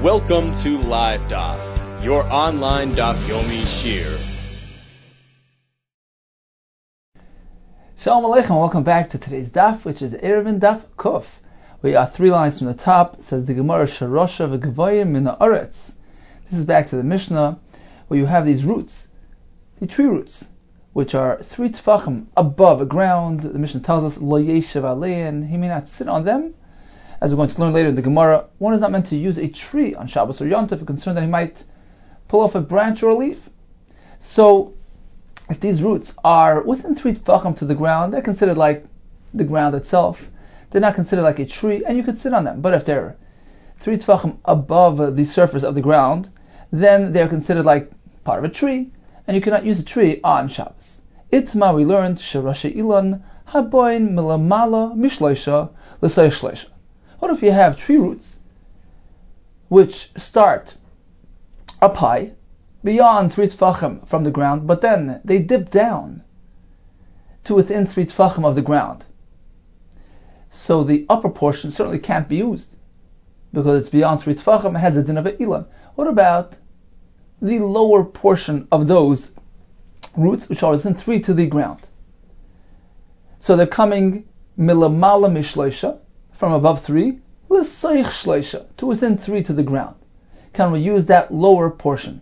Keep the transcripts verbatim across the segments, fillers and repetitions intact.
Welcome to Live Daf, your online Daf Yomi Shir. Shalom Aleichem, welcome back to today's Daf, which is Erevin Daf Kuf. We are three lines from the top. It says the Gemara Sharosha v'Gavoyim min ha'aretz. This is back to the Mishnah, where you have these roots, the tree roots, which are three tefachim above the ground. The Mishnah tells us lo yeshev alein, he may not sit on them. As we're going to learn later in the Gemara, one is not meant to use a tree on Shabbos or Yom Tov, if concerned that he might pull off a branch or a leaf. So, if these roots are within three tefachim to the ground, they're considered like the ground itself. They're not considered like a tree, and you could sit on them. But if they're three tefachim above the surface of the ground, then they're considered like part of a tree, and you cannot use a tree on Shabbos. Itma, we learned, Sherashi Ilan, Haboin Milamala Mishleisha L'say Shleisha. What if you have tree roots which start up high, beyond three tefachim from the ground, but then they dip down to within three tefachim of the ground? So the upper portion certainly can't be used because it's beyond three tefachim. It has a din of a ilan. What about the lower portion of those roots which are within three to the ground? So they're coming milamala mishleisha, from above three, l'sayich shleisha, to within three to the ground. Can we use that lower portion?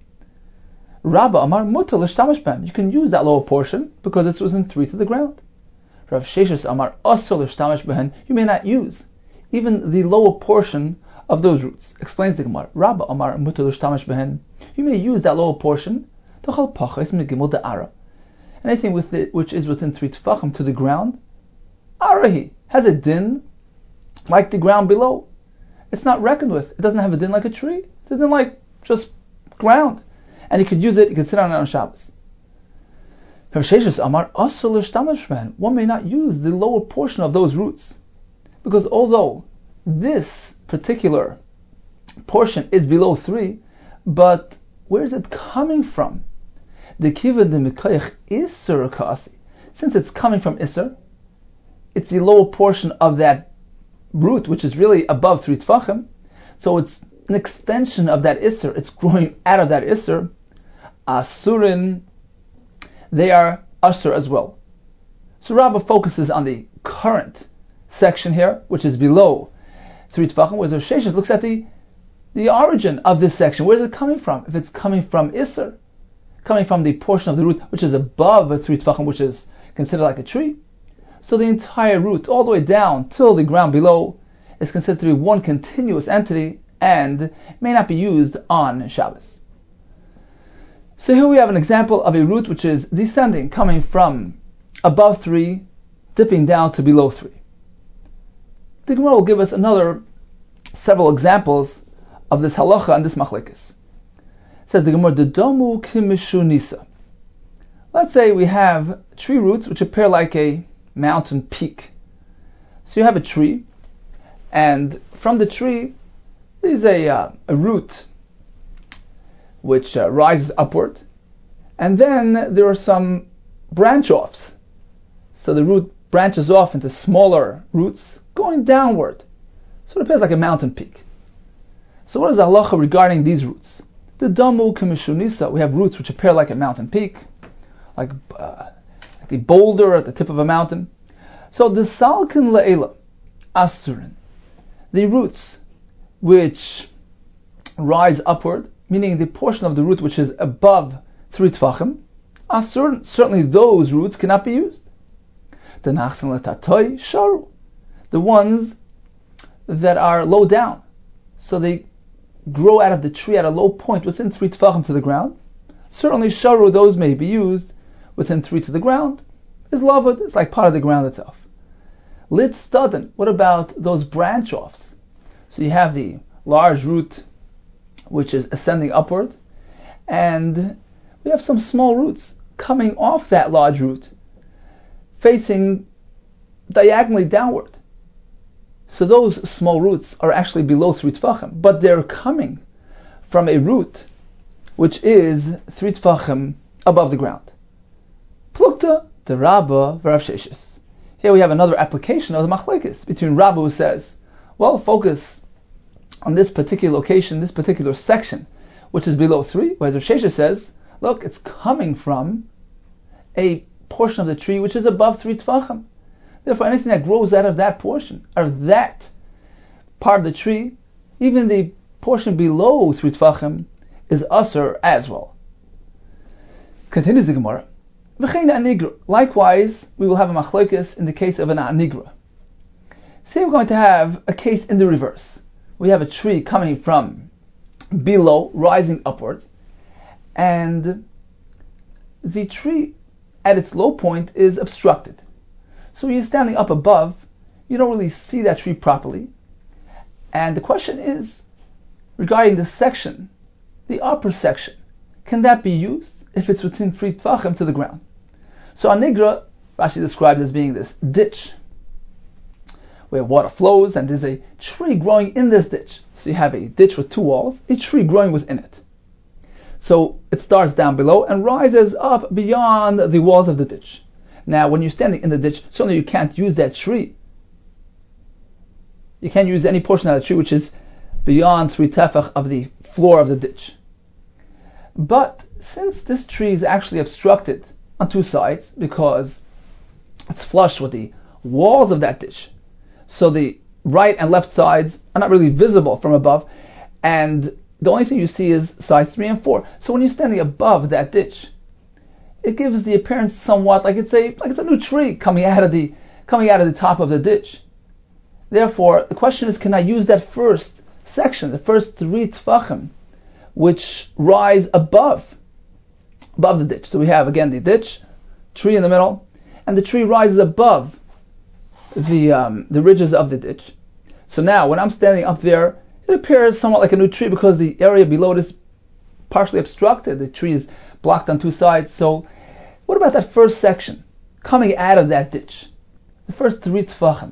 Rabba Amar mutar l'shtamish ben. You can use that lower portion because it's within three to the ground. Rav Sheshes Amar asur l'shtamish ben. You may not use even the lower portion of those roots. Explains the Gemara. Rabba Amar mutar l'shtamish ben. You may use that lower portion. T'chal pachas megimel de'ara. Anything with it which is within three tefachim to the ground, arahi, has a din like the ground below. It's not reckoned with. It doesn't have a din like a tree. It's a din like just ground. And you could use it, you could sit on it on Shabbos. One may not use the lower portion of those roots, because although this particular portion is below three, but where is it coming from? The kiva de mikayach isur kasi. Since it's coming from isur, it's the lower portion of that root, which is really above three tefachim. So it's an extension of that isser. It's growing out of that isser. Asurin, they are asur as well. So Rabbah focuses on the current section here, which is below three tefachim, whereas Rav Sheshes looks at the the origin of this section. Where is it coming from? If it's coming from isser, coming from the portion of the root which is above three tefachim, which is considered like a tree, so the entire root, all the way down till the ground below, is considered to be one continuous entity and may not be used on Shabbos. So here we have an example of a root which is descending, coming from above three, dipping down to below three. The Gemara will give us another several examples of this halacha and this machlekes. It says the Gemara, Dedomu kimishu nisa. Let's say we have tree roots which appear like a mountain peak. So you have a tree, and from the tree there's a, uh, a root which uh, rises upward, and then there are some branch offs. So the root branches off into smaller roots going downward. So it appears like a mountain peak. So what is the halacha regarding these roots? The damu kamishunisa, we have roots which appear like a mountain peak, like uh, like the boulder at the tip of a mountain. So the salkin le'ela asurin, the roots which rise upward, meaning the portion of the root which is above three tefachim, asurin, certainly those roots cannot be used. The nachsan letatoi sharu, the ones that are low down, so they grow out of the tree at a low point within three tefachim to the ground, certainly sharu, those may be used within three to the ground, is lavud, it's like part of the ground itself. Lit studden, what about those branch offs? So you have the large root which is ascending upward, and we have some small roots coming off that large root, facing diagonally downward. So those small roots are actually below three tefachim, but they're coming from a root which is three tefachim above the ground. Plukta the Rabbah v'Rav Sheshes. Here we have another application of the machlekes between Rabbah, who says, well, focus on this particular location, this particular section, which is below three, whereas Rav Sheshes says, look, it's coming from a portion of the tree which is above three tefachim. Therefore, anything that grows out of that portion, out of that part of the tree, even the portion below three tefachim, is usher as well. Continues the Gemara. Likewise, we will have a machlokes in the case of an anigra. Say we're going to have a case in the reverse. We have a tree coming from below, rising upwards, and the tree at its low point is obstructed. So when you're standing up above, you don't really see that tree properly. And the question is, regarding the section, the upper section, can that be used if it's within three tvachim to the ground? So anigra, Rashi described as being this ditch where water flows, and there's a tree growing in this ditch. So you have a ditch with two walls, a tree growing within it. So it starts down below and rises up beyond the walls of the ditch. Now, when you're standing in the ditch, certainly you can't use that tree. You can't use any portion of the tree which is beyond three tefach of the floor of the ditch. But since this tree is actually obstructed on two sides because it's flush with the walls of that ditch, so the right and left sides are not really visible from above, and the only thing you see is sides three and four. So when you're standing above that ditch, it gives the appearance somewhat like it's a like it's a new tree coming out of the coming out of the top of the ditch. Therefore, the question is, can I use that first section, the first three tefachim, which rise above above the ditch? So we have again the ditch, tree in the middle, and the tree rises above the um, the ridges of the ditch. So now, when I'm standing up there, it appears somewhat like a new tree because the area below it is partially obstructed. The tree is blocked on two sides. So, what about that first section coming out of that ditch? The first three tefachim.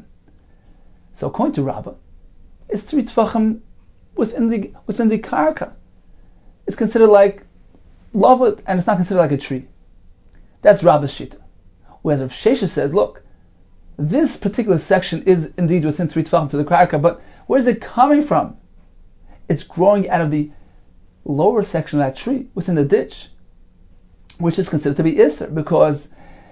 So, according to Rabbah, it's three tefachim within the within the karka. It's considered like lavud, and it's not considered like a tree. That's Rabbah's shita. Whereas Rav Sheshes says, look, this particular section is indeed within three tefachim to the karka, but where is it coming from? It's growing out of the lower section of that tree within the ditch, which is considered to be Isser, because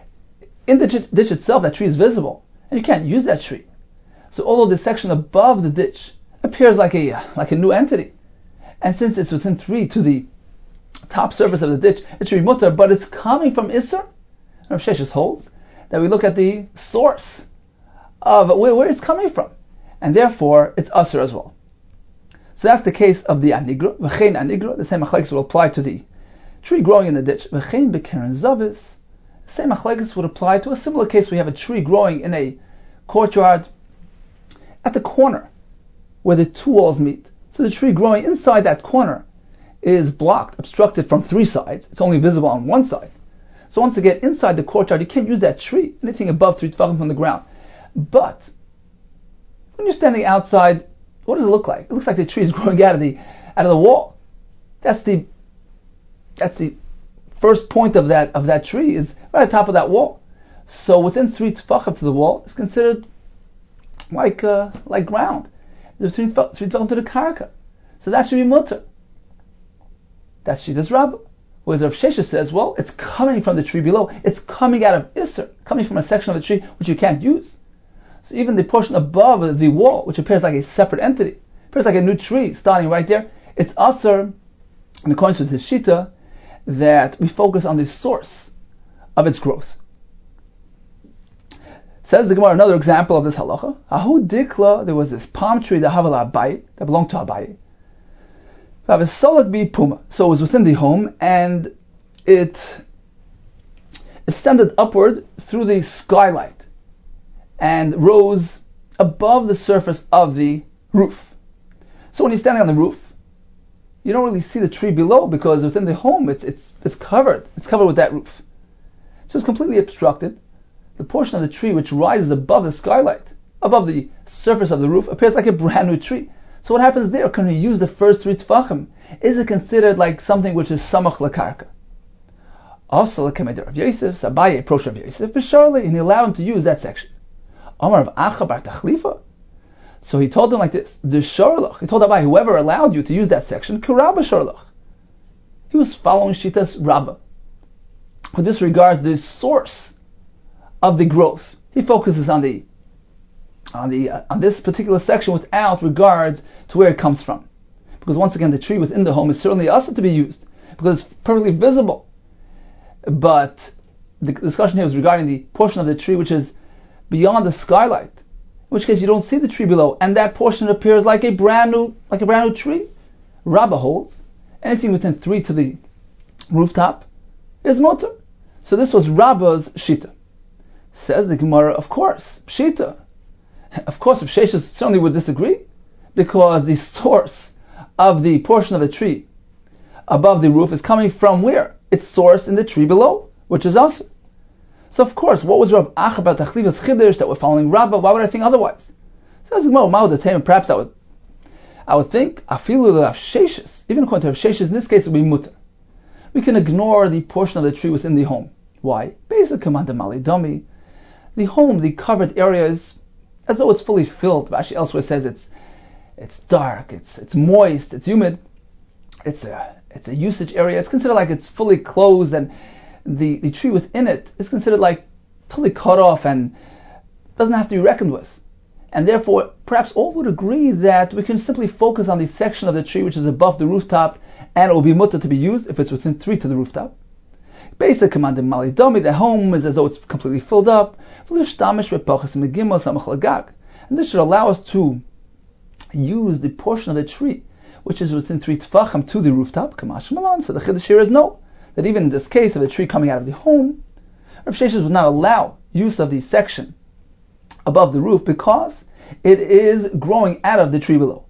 in the ditch itself, that tree is visible, and you can't use that tree. So although the section above the ditch appears like a like a new entity, and since it's within three to the top surface of the ditch, it should be mutter, but it's coming from Isser. Rav Sheshes holds that we look at the source of where, where it's coming from, and therefore it's Asr as well. So that's the case of the anigra. V'chein anigra, the same machlekes will apply to the tree growing in the ditch. V'chein b'keren zavis, the same machlekes would apply to a similar case. We have a tree growing in a courtyard at the corner where the two walls meet. So the tree growing inside that corner is blocked, obstructed from three sides. It's only visible on one side. So once again, inside the courtyard, you can't use that tree, anything above three tefachim from the ground. But when you're standing outside, what does it look like? It looks like the tree is growing out of the out of the wall. That's the that's the first point of that of that tree is right at the top of that wall. So within three tefachim to the wall, it's considered like uh, like ground. There's three tefachim to the karka, so that should be mutter. That's Shitas Rabbah. Whereas Rav Sheshes says, well, it's coming from the tree below. It's coming out of Isser, coming from a section of the tree which you can't use. So even the portion above the wall, which appears like a separate entity, appears like a new tree starting right there, it's Asr, in accordance with his Shita, that we focus on the source of its growth. Says the Gemara, another example of this halacha. Ahu dikla, there was this palm tree, the Havala Abaye, that belonged to Abaye. So it was within the home, and it ascended upward through the skylight and rose above the surface of the roof. So when you're standing on the roof, you don't really see the tree below because within the home it's it's it's covered. It's covered with that roof. So it's completely obstructed. The portion of the tree which rises above the skylight, above the surface of the roof, appears like a brand new tree. So what happens there? Can we use the first three tefachim? Is it considered like something which is samach lakarka? Also, like Rav Yosef, Abaye approached Rav Yosef, B'sharli, and he allowed him to use that section. Amar of Acha bar Tachlifa. So he told them like this: the Sharlach. He told Abai, whoever allowed you to use that section, Karabba Sharlach. He was following Shitas Rabbah, who disregards the source of the growth. He focuses on the on the uh, on this particular section without regards to where it comes from, because once again, the tree within the home is certainly also to be used because it's perfectly visible. But the discussion here is regarding the portion of the tree which is beyond the skylight, in which case you don't see the tree below, and that portion appears like a brand new, like a brand new tree. Rabbah holds anything within three to the rooftop is mutter. So this was Rabbah's shita. Says the Gemara, of course, shita. Of course, if Sheshes certainly would disagree, because the source of the portion of the tree above the roof is coming from where? It's sourced in the tree below, which is us. So of course, what was Rav Ach about Tachlivas Chiddush that we're following Rabbah? Why would I think otherwise? Says Gemara, Ma'od perhaps I would, I would think Afilu Rav Sheshes, even according to Rav Sheshes, in this case it would be mutter. We can ignore the portion of the tree within the home. Why? Basic command of Mali Dami. The home, the covered area is as though it's fully filled. Rashi elsewhere says it's it's dark, it's it's moist, it's humid. It's a it's a usage area. It's considered like it's fully closed, and the, the tree within it is considered like totally cut off and doesn't have to be reckoned with. And therefore, perhaps all would agree that we can simply focus on the section of the tree which is above the rooftop, and it will be mutter to be used if it's within three to the rooftop. Basic command in Mali Domi, the home is as though it's completely filled up. And this should allow us to use the portion of the tree which is within three tefachim to the rooftop. So the Chiddush here is no, that even in this case of the tree coming out of the home, Rav Sheshes would not allow use of the section above the roof because it is growing out of the tree below.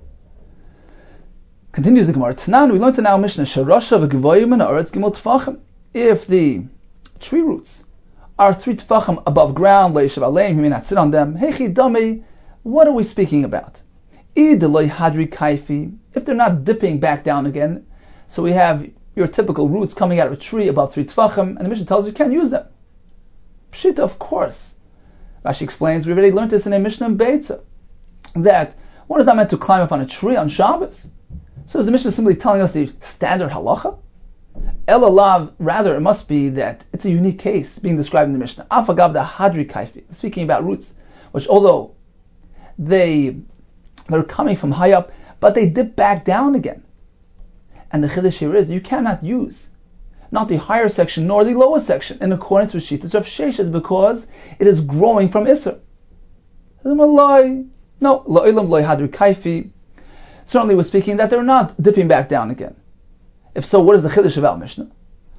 Continues the Gemara. Tanan, we learned in our Mishnah, Sharasha v'gevoyim and ha'aretz gimel tefachim. If the tree roots are three tefachim above ground, le'yishav aleim, he may not sit on them. Hechi dami, what are we speaking about? If they're not dipping back down again, so we have your typical roots coming out of a tree above three tefachim, and the Mishnah tells you you can't use them. Pshita, of course. Rashi explains, we already learned this in a Mishnah in Beitza, that one is not meant to climb up on a tree on Shabbos. So is the Mishnah simply telling us the standard halacha? Elalav, rather, it must be that it's a unique case being described in the Mishnah. Afagav the hadri kaifi, speaking about roots, which although they they're coming from high up, but they dip back down again. And the Chiddush here is you cannot use not the higher section nor the lower section in accordance with Shittas of Sheshes because it is growing from Isser. No, lo'ilam lo'i hadri kaifi. Certainly we're speaking that they're not dipping back down again. If so, what is the Chiddush about Mishnah?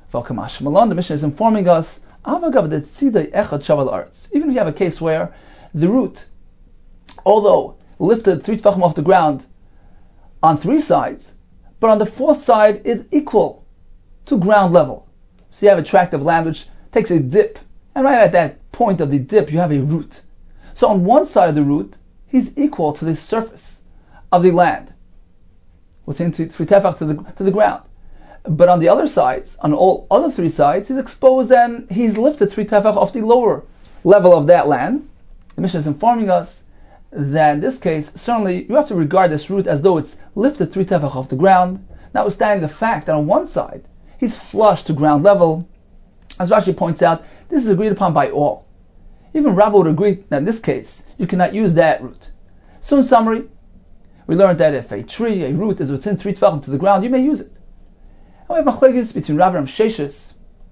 The Mishnah is informing us, even if you have a case where the root, although lifted three tefachim off the ground on three sides, but on the fourth side is equal to ground level. So you have a tract of land which takes a dip, and right at that point of the dip you have a root. So on one side of the root, he's equal to the surface of the land, within three, three tefach to the to the ground. But on the other sides, on all other three sides, he's exposed and he's lifted three tefach off the lower level of that land. The Mishnah is informing us that in this case, certainly you have to regard this root as though it's lifted three tefach off the ground, notwithstanding the fact that on one side, he's flush to ground level. As Rashi points out, this is agreed upon by all. Even Rabbah would agree that in this case, you cannot use that root. So in summary, we learned that if a tree, a root, is within three tefachim to the ground, you may use it. And we have machlekes between Rabbah and Sheshes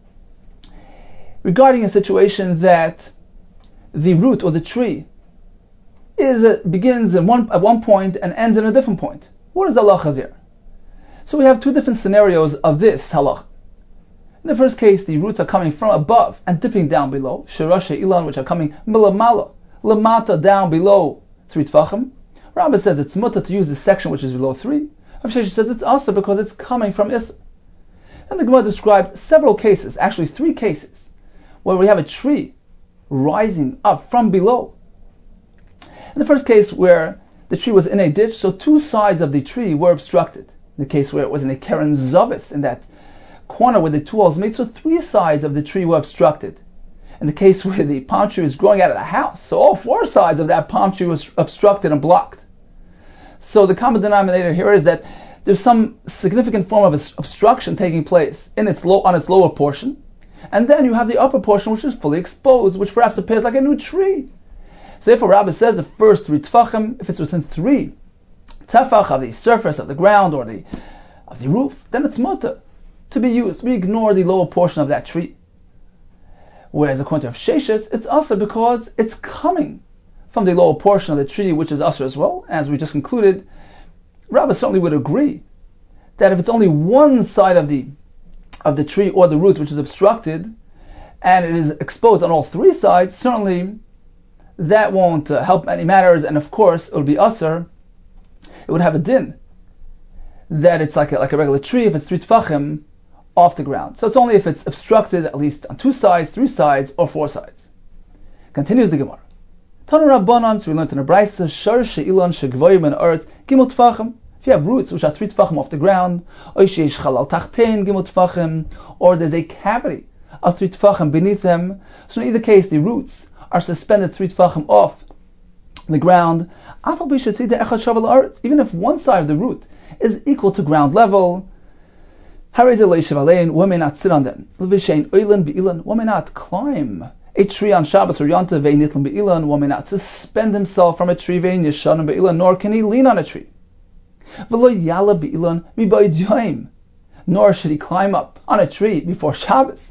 regarding a situation that the root or the tree is uh, begins at one, at one point and ends at a different point. What is the halacha there? So we have two different scenarios of this halacha. In the first case, the roots are coming from above and dipping down below, shirashe ilan, which are coming milamala, lamata, down below three tefachim. Rabbah says it's mutter to use the section which is below three. Rav Sheshes says it's also because it's coming from Issa. And the Gemara described several cases, actually three cases, where we have a tree rising up from below. In the first case where the tree was in a ditch, so two sides of the tree were obstructed. In the case where it was in a Keren Zavis, in that corner where the two walls meet, so three sides of the tree were obstructed. in the case where the palm tree was growing out of the house, so all four sides of that palm tree was obstructed and blocked. So the common denominator here is that there's some significant form of obstruction taking place in its low, on its lower portion, and then you have the upper portion which is fully exposed, which perhaps appears like a new tree. So therefore Rabbi says the first three tefachim, if it's within three tefach of the surface of the ground or the of the roof, then it's mutter to be used. We ignore the lower portion of that tree. Whereas according to Rav Sheshes, it's also because it's coming from the lower portion of the tree, which is usher as well. As we just concluded, Rabbi certainly would agree that if it's only one side of the of the tree or the root which is obstructed, and it is exposed on all three sides, certainly that won't uh, help any matters, and of course it would be usher. It would have a din that it's like a, like a regular tree if it's three tefachim off the ground. So it's only if it's obstructed at least on two sides, three sides, or four sides. Continues the Gemara. Tanu Rabbanan, so we learned in the Brisa, Shar she'ilan shegvoyim and earth gimel tefachim. If you have roots which are three tefachim off the ground, or sheish chalal tachtein gimel tefachim, or there's a cavity of three tefachim beneath them, so in either case the roots are suspended three tefachim off the ground, even if one side of the root is equal to ground level, one may not sit on them. One may not climb a tree on Shabbos or Yontav, one may not suspend himself from a tree, nor can he lean on a tree. Nor should he climb up on a tree before Shabbos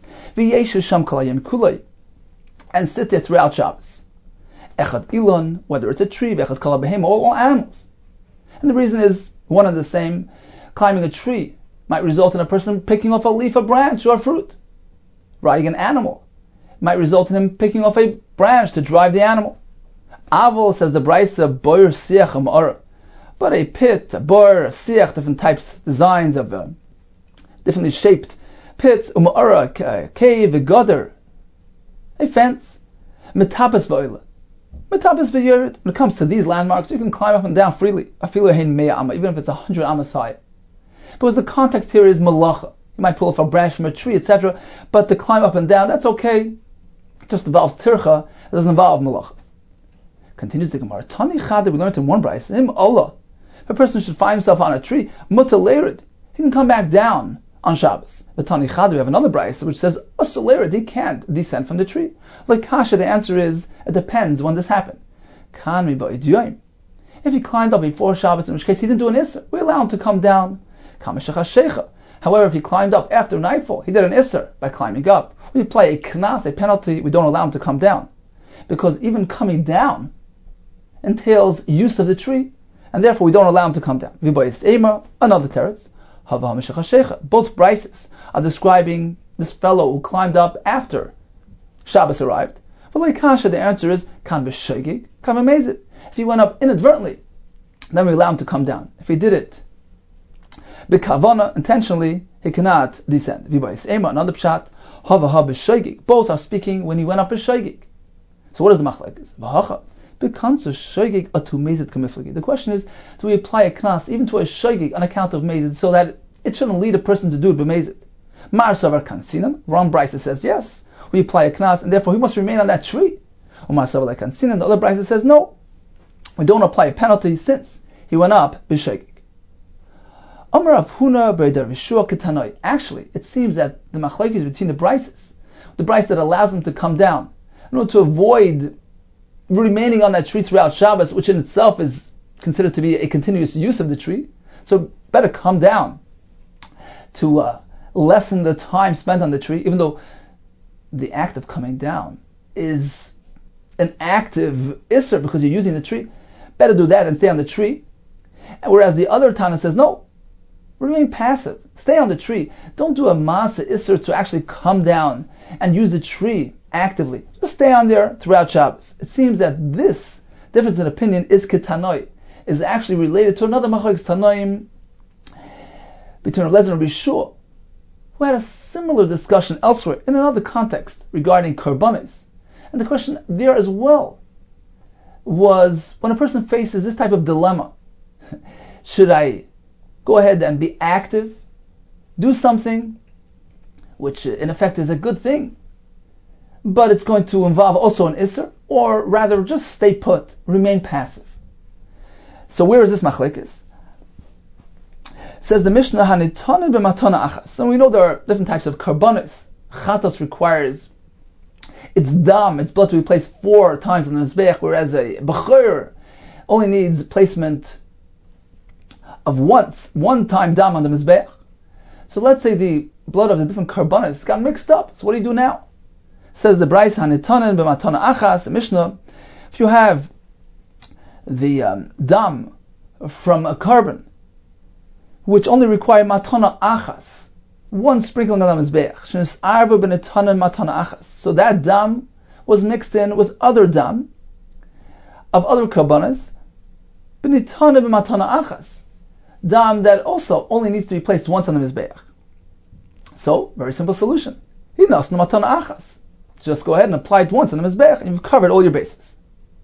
and sit there throughout Shabbos. Echad ilon, whether it's a tree, echad kala behem, all, all animals. And the reason is one and the same. Climbing a tree might result in a person picking off a leaf, a branch, or fruit. Riding an animal might result in him picking off a branch to drive the animal. Avol, says the Brisa, boir siach amara. But a pit, a boir, a siach, different types, designs of uh, differently shaped pits, umara, a cave, a gutter, a fence, metapas v'oila. Metapas v'yered. When it comes to these landmarks, you can climb up and down freely, even if it's a hundred amas high. Because the context here is malacha. You might pull off a branch from a tree, et cetera. But to climb up and down, that's okay. It just involves tircha. It doesn't involve malacha. Continues the Gemara. Tani chad, we learned in one brayse. Him Allah. If a person should find himself on a tree, mutalerid, he can come back down on Shabbos. But Tani chad, we have another brayse which says asalerid, he can't descend from the tree. Like Kasha, the answer is it depends when this happened. Kan mi ba'idyoyim. If he climbed up before Shabbos, in which case he didn't do an isser, we allow him to come down. However, if he climbed up after nightfall, he did an isser by climbing up. We apply a knas, a penalty, we don't allow him to come down. Because even coming down entails use of the tree, and therefore we don't allow him to come down. Another teretz. Both brises are describing this fellow who climbed up after Shabbos arrived. Kasha, the answer is kan b'shegig, kan b'mezid. If he went up inadvertently, then we allow him to come down. If he did it b'kavana, intentionally, he cannot descend. Another pshat, hava ha b'shegig. Both are speaking when he went up b'shegig. So what is the machlekes? V'hacha b'kansu shegig atu mezid kamiflagi. The question is, do we apply a knas even to a shegig on account of mezid, so that it shouldn't lead a person to do it b'mezid? Mar savar kansinam. Ron Bryce says yes. We apply a knas, and therefore he must remain on that tree. Umar savar like kansinam. The other Bryce says no. We don't apply a penalty since he went up b'shegig. Actually, it seems that the machlekes between the brises, the brise that allows him to come down, in order to avoid remaining on that tree throughout Shabbos, which in itself is considered to be a continuous use of the tree, so better come down to uh, lessen the time spent on the tree, even though the act of coming down is an active isser because you're using the tree. Better do that than stay on the tree. Whereas the other Tana says, no, remain passive. Stay on the tree. Don't do a masa isser to actually come down and use the tree actively. Just stay on there throughout Shabbos. It seems that this difference in opinion is ketanoi, is actually related to another machlokes tanoim between Rav Lezer and Rabbi Shua, who had a similar discussion elsewhere in another context regarding korbanos. And the question there as well was, when a person faces this type of dilemma, should I go ahead and be active, do something which in effect is a good thing, but it's going to involve also an Isser, or rather just stay put, remain passive. So where is this machlekes? Says the Mishnah, Hanitanin b'matana achas. So we know there are different types of karbanis. Chatos requires its dam, its blood to be placed four times on the mizbeach, whereas a bechor only needs placement of once, one time dam on the mizbeach. So let's say the blood of the different karbanis got mixed up. So what do you do now? Says the Brais, Hanitanin b'matana achas, the Mishnah, if you have the um, dam from a carbon, which only require matana achas, one sprinkling on the mizbeach. Shenis arvu b'netanan matana achas. So that dam was mixed in with other dam of other karbanas, b'netanan b'matana achas, dam that also only needs to be placed once on the mizbeach. So, very simple solution. Hinasnu matana achas. Just go ahead and apply it once on the mizbeach, and you've covered all your bases.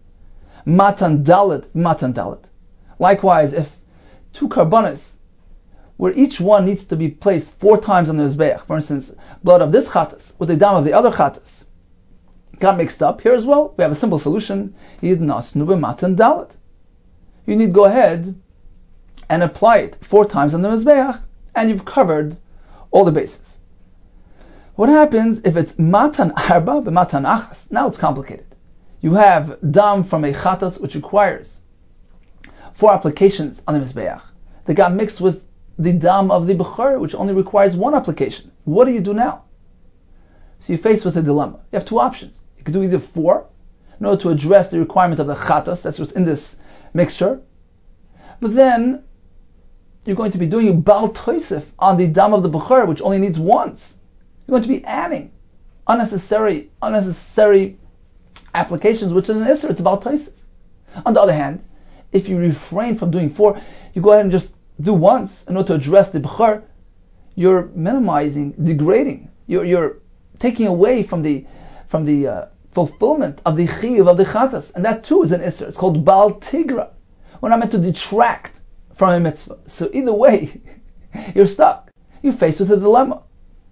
Matan dalet, matan dalet. Likewise, if two karbanas, where each one needs to be placed four times on the mizbeach, for instance, blood of this chatas with the dam of the other chatas, got mixed up, here as well, we have a simple solution. Yidnasnu b'matan dalet. You need to go ahead and apply it four times on the mizbeach, and you've covered all the bases. What happens if it's matan arba b'matan achas? Now it's complicated. You have dam from a chatas which requires four applications on the mizbeach. They got mixed with the dam of the bechor, which only requires one application. What do you do now? So you're faced with a dilemma. You have two options. You could do either four, in order to address the requirement of the chatas, that's what's in this mixture. But then, you're going to be doing bal toisif on the dam of the bechor, which only needs once. You're going to be adding unnecessary, unnecessary applications, which is an isser, it's bal toisif. On the other hand, if you refrain from doing four, you go ahead and just do once in order to address the bechor, you're minimizing, degrading. You're, you're taking away from the from the uh, fulfillment of the chiyuv of the chatas, and that too is an isser. It's called bal tigra. We're not meant to detract from a mitzvah. So either way, you're stuck. You're faced with a dilemma.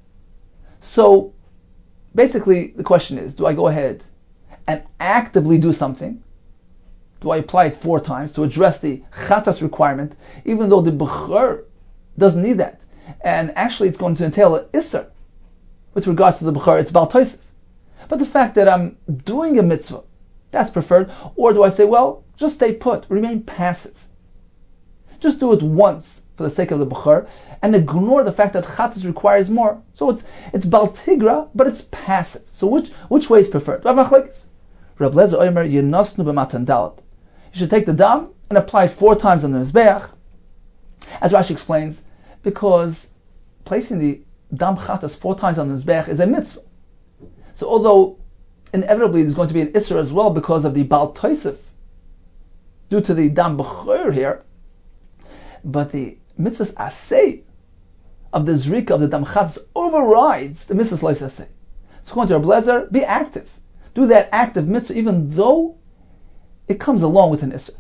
So basically, the question is: do I go ahead and actively do something? Do I apply it four times to address the chatas requirement, even though the bechor doesn't need that? And actually it's going to entail an isser with regards to the bechor, it's bal toisif. But the fact that I'm doing a mitzvah, that's preferred. Or do I say, well, just stay put, remain passive. Just do it once for the sake of the bechor, and ignore the fact that chatas requires more. So it's it's bal tigra, but it's passive. So which which way is preferred? Rav Lezer Omer Yenasnu b'matan dalet. You should take the dam and apply it four times on the mizbeach, as Rashi explains, because placing the dam chatas four times on the mizbeach is a mitzvah. So although inevitably there's going to be an isser as well because of the bal toisif, due to the dam bechor here, but the mitzvah's asay of the zrika of the dam chatas overrides the mitzvah's lois asay. So according to Rav Lezer, be active. Do that active mitzvah even though it comes along with an isser.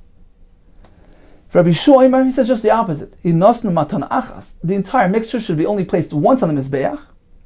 For Rabbi Shoimer, he says just the opposite. Hinasnu matan achas. The entire mixture should be only placed once on the mizbeach.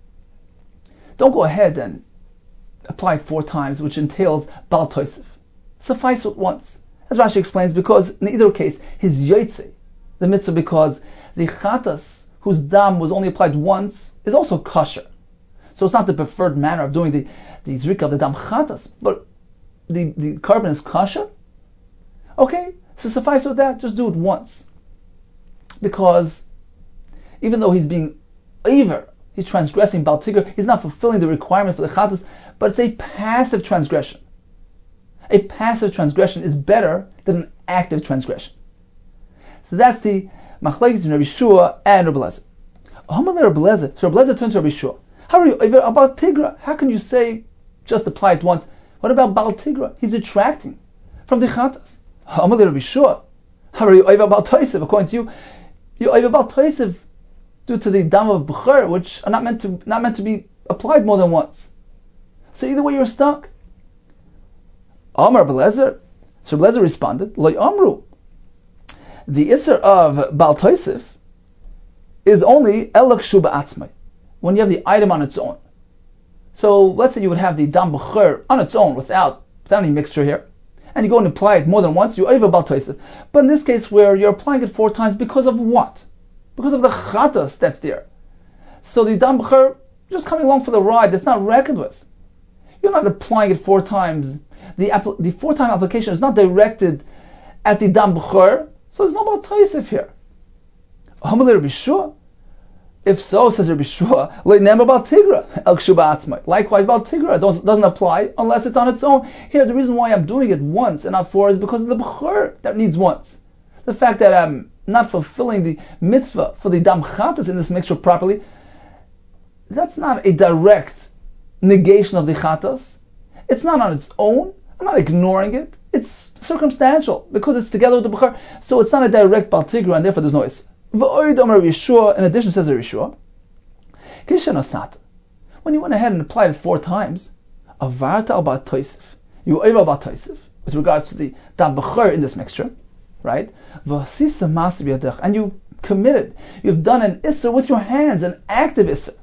Don't go ahead and apply it four times, which entails bal toisif. Suffice it once. As Rashi explains, because in either case, his yotze, the mitzvah, because the chatas, whose dam was only applied once, is also kosher. So it's not the preferred manner of doing the, the zrika of the dam chatas, but the, the carbon is kosher. Okay, so suffice with that, just do it once. Because even though he's being aver, he's transgressing bal tigra, he's not fulfilling the requirement for the chatas, but it's a passive transgression. A passive transgression is better than an active transgression. So that's the machlekes between Rabbi Shua and Rabbi Lezer. Rabbi Lezer. So Rabbi Lezer turned to Rabbi Shua. How are you about tigra? How can you say just apply it once? What about bal tigra? He's detracting from the chatas. Rabbi Shua. How are you about toisiv? According to you, you're about toisiv due to the dam of bechor, which are not meant to not meant to be applied more than once. So either way, you're stuck. Amar Belezer. So Belezer responded, Lo Amru. The isser of bal toisif is only elak shuba atzmai, when you have the item on its own. So let's say you would have the dam b'chur on its own without, without any mixture here, and you go and apply it more than once, you over bal toisef. But in this case where you're applying it four times because of what? Because of the chatas that's there. So the dam b'chur just coming along for the ride, it's not reckoned with. You're not applying it four times. The apl- the four time application is not directed at the dam b'chur, so there's no bal toisef here. If so, says Rabbi Shua, likewise, Bal Tigra doesn't apply unless it's on its own. Here, the reason why I'm doing it once and not four is because of the b'chur that needs once. The fact that I'm not fulfilling the mitzvah for the dam chatas in this mixture properly, that's not a direct negation of the chatas. It's not on its own. I'm not ignoring it. It's circumstantial because it's together with the b'chur. So it's not a direct Bal Tigra, and therefore there's no issue. In addition, says Yeshua, when you went ahead and applied it four times, avarta al bat toisef, you over al bat toisef with regards to the dam b'chur in this mixture, right? And you committed, you've done an isser with your hands, an active isser.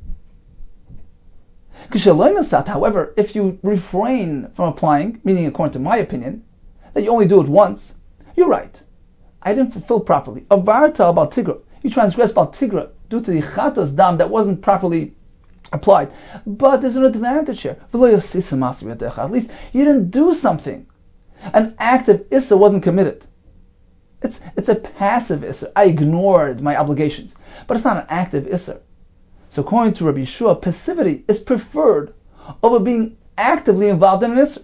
However, if you refrain from applying, meaning according to my opinion, that you only do it once, you're right. I didn't fulfill properly. Avarta al bal tigra. You transgressed bal tigra due to the chatas dam that wasn't properly applied. But there's an advantage here. At least you didn't do something. An active issa wasn't committed. It's it's a passive issa. I ignored my obligations. But it's not an active issa. So according to Rabbi Yeshua, passivity is preferred over being actively involved in an issa.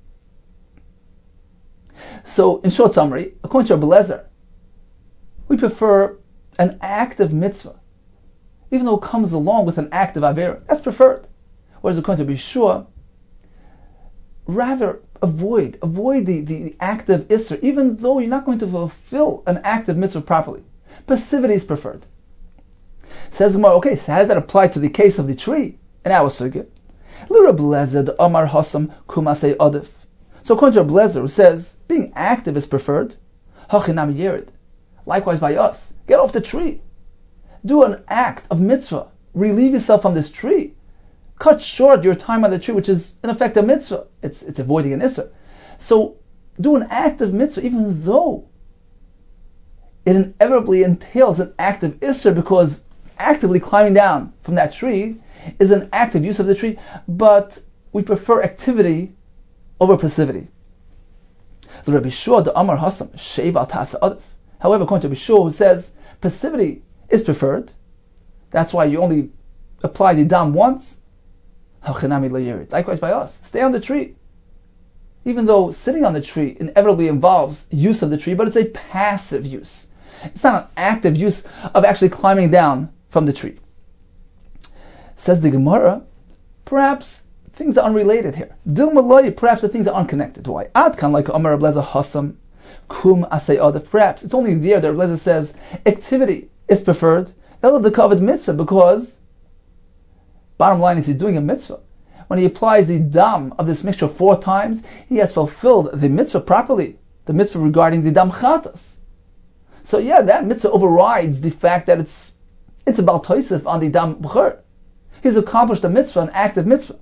So in short summary, according to Rabbi Lezer, we prefer an active mitzvah, even though it comes along with an active avera. That's preferred. Whereas according to Yeshua, rather avoid avoid the, the, the active isser, even though you're not going to fulfill an active mitzvah properly. Passivity is preferred. Says Gemara, okay, so how does that apply to the case of the tree in our sugya? L'Rab Lezer Amar Hasam Kumasei Adif. So according to Rab Lezer, who says being active is preferred, Hachinam Yerid. Likewise by us, get off the tree. Do an act of mitzvah. Relieve yourself from this tree. Cut short your time on the tree, which is in effect a mitzvah. It's it's avoiding an issa. So do an act of mitzvah, even though it inevitably entails an act of issa, because actively climbing down from that tree is an active use of the tree, but we prefer activity over passivity. So Rabbi Shua the Amar Hasam Sheva Tasa Adif. However, according to Rabbi Shua, who says passivity is preferred, that's why you only apply the dam once. Likewise by us, stay on the tree. Even though sitting on the tree inevitably involves use of the tree, but it's a passive use. It's not an active use of actually climbing down from the tree. Says the Gemara, perhaps things are unrelated here. Dilmaloi, perhaps the things are unconnected. Why? Adkan like Amar Rabbi Lezer Hasam Kum Asay Adif. Perhaps it's only there that Rabbi Lezer says activity is preferred. Ela the covered mitzvah, because bottom line is he's doing a mitzvah. When he applies the dam of this mixture four times, he has fulfilled the mitzvah properly, the mitzvah regarding the dam chatas. So yeah, that mitzvah overrides the fact that it's it's about toisef on the dam b'chur. He's accomplished a mitzvah, an active mitzvah.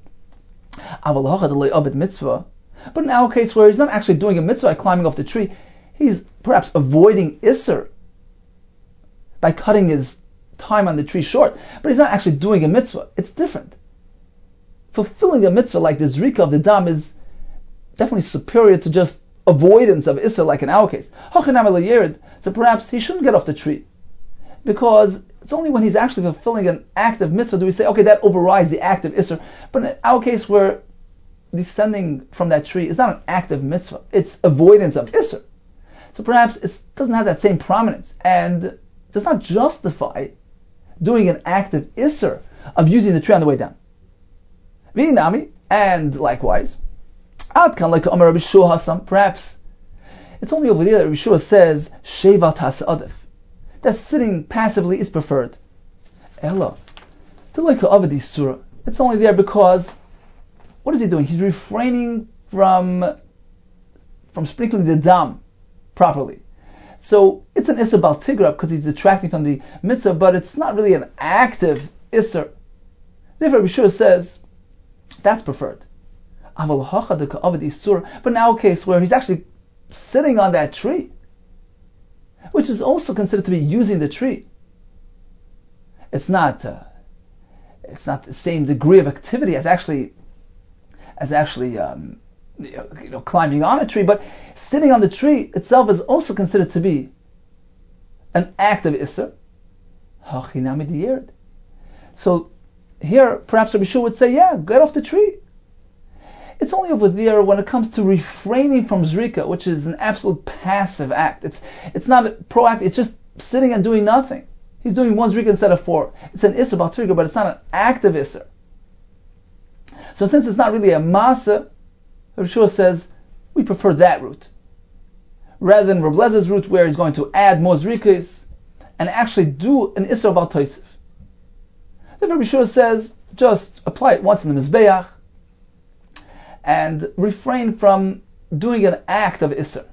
But in our case, where he's not actually doing a mitzvah by climbing off the tree, he's perhaps avoiding isser by cutting his time on the tree short, but he's not actually doing a mitzvah. It's different. Fulfilling a mitzvah like the zrika of the dam is definitely superior to just avoidance of isser, like in our case. So perhaps he shouldn't get off the tree, because it's only when he's actually fulfilling an active mitzvah do we say, okay, that overrides the active isser. But in our case, where descending from that tree is not an active mitzvah, it's avoidance of isser. So perhaps it doesn't have that same prominence and does not justify doing an active isser of using the tree on the way down. V'inami, and likewise, Adkan like Amar Rabbi Shua Hasam, perhaps it's only over there that Rabbi Shua says Shevat Hasadif, that sitting passively is preferred. Ella, it's only there because what is he doing? He's refraining from from sprinkling the dam properly. So it's an Isser Bal Tigra because he's detracting from the mitzvah, but it's not really an active Isser. Therefore, Rabbi Shua says That's preferred. But now a case where he's actually sitting on that tree, which is also considered to be using the tree. It's not uh, it's not the same degree of activity as actually as actually um, you know, climbing on a tree, but sitting on the tree itself is also considered to be an act of Isser. So here, perhaps Rabbi Shua would say, yeah, get off the tree. It's only over there when it comes to refraining from Zrika, which is an absolute passive act. It's it's not proactive, it's just sitting and doing nothing. He's doing one Zrika instead of four. It's an Isser B'Trigger, but it's not an active Isser. So since it's not really a Masa, Rabbi Shua says, we prefer that route. Rather than Rabbi Lezer's route where he's going to add more Zrikas and actually do an Isser B'al Tosef. Then Rabbi Shua says, just apply it once in the Mizbeach and refrain from doing an act of Isser.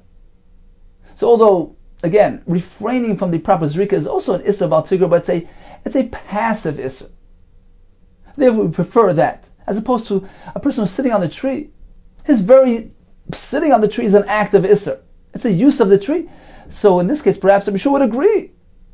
So although, again, refraining from the proper Zrika is also an Isser B'al Tigr, but it's a, it's a passive Isser. Therefore we prefer that, as opposed to a person who's sitting on the tree. His very sitting on the tree is an act of Isser. It's a use of the tree. So in this case, perhaps Rabbi Shua would agree.